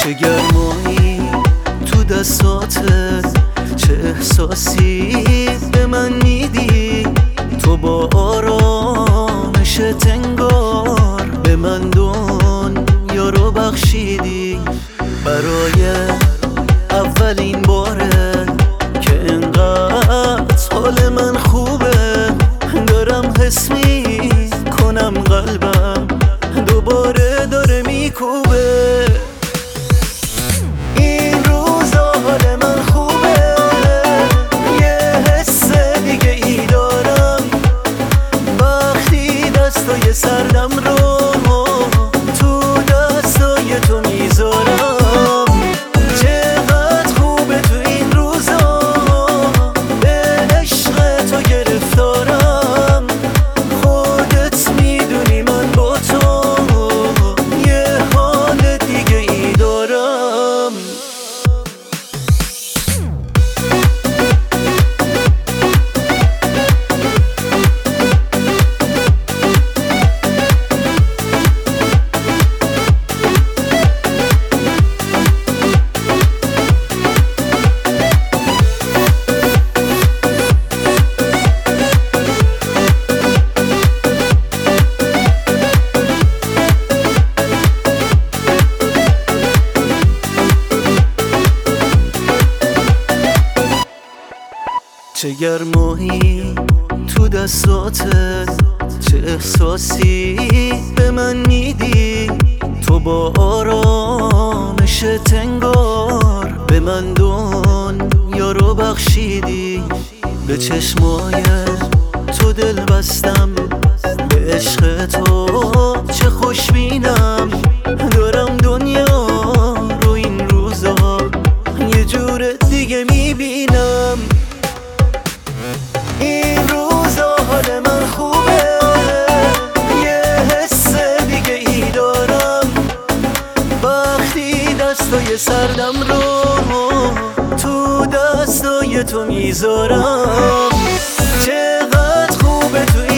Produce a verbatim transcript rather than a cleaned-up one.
چه گرمایی تو دستاتت، چه احساسی به من میدی. تو با آرامشت انگار به من دنیا رو بخشیدی. برای اولین باره که انقدر حال من خوبه، دارم حس میکنم قلبم دوباره داره میکوبه. این روزا حال من خوبه، یه حس دیگه ای دارم وقتی دستای سردم رو تو دستای تو میذارم. چقدر خوبه تو این روزا، به عشق تو گرفتارم. خودت میدونی من با تو یه حال دیگه ای دارم. چه گرمایی تو دستاتت، چه احساسی به من میدی. تو با آرامشت انگار به من دنیا رو بخشیدی. به چشمای تو دل بستم، به عشق تو چه خوشبینم. دارم دنیا رو این روزا یه جور دیگه میبینم. این روزا حال من خوبه، یه حس دیگه ای دارم وقتی دستای سردم رو تو دستای تو میذارم. چقدر خوبه تو